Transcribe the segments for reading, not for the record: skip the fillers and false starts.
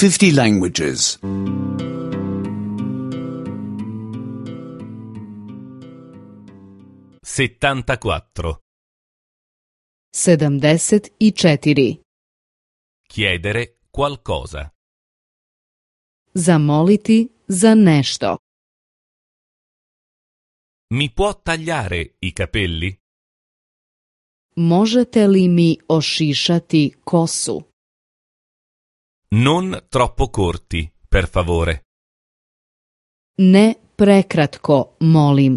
50 languages. 74. 74. Chiedere qualcosa. Zamoliti za nešto. Mi può tagliare i capelli? Možete li mi ošišati kosu? Non troppo corti, per favore. Ne prekratko, molim.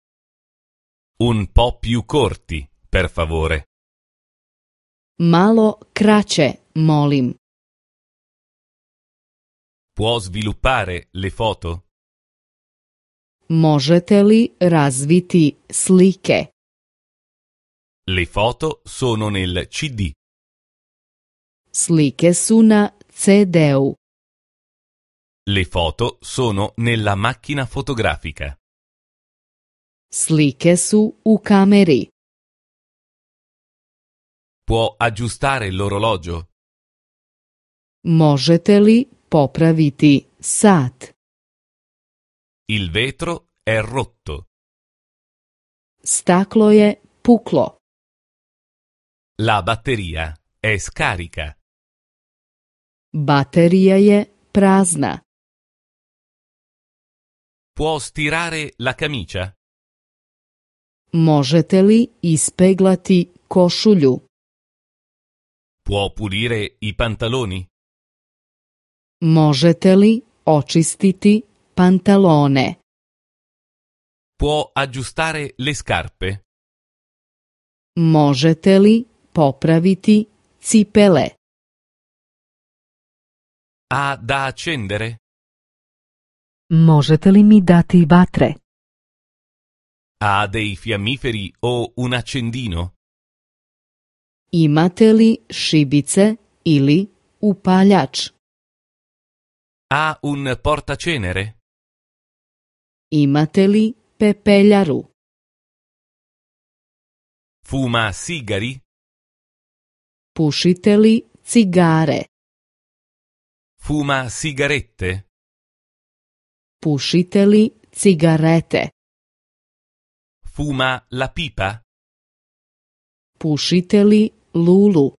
Un po' più corti, per favore. Malo kraće, molim. Può sviluppare le foto? Možete li razviti slike? Le foto sono nel CD. Slike su na CD-u. Le foto sono nella macchina fotografica. Slike su u kameri. Può aggiustare l'orologio? Možete li popraviti sat? Il vetro è rotto. Staklo je puklo. La batteria è scarica. Baterija je prazna. Può stirare la camicia? Možete li ispeglati košulju? Può pulire i pantaloni? Možete li očistiti pantalone? Può aggiustare le scarpe? Možete li popraviti cipele? Ha da accendere? Možete li mi dati vatre? Ha dei fiammiferi o un accendino? Imate li šibice ili upaljač? Ha un portacenere? Imate li pepeljaru? Fuma sigari? Pušite li cigare? Fuma sigarette? Pušite li cigarete? Fuma la pipa? Pušite li lulu?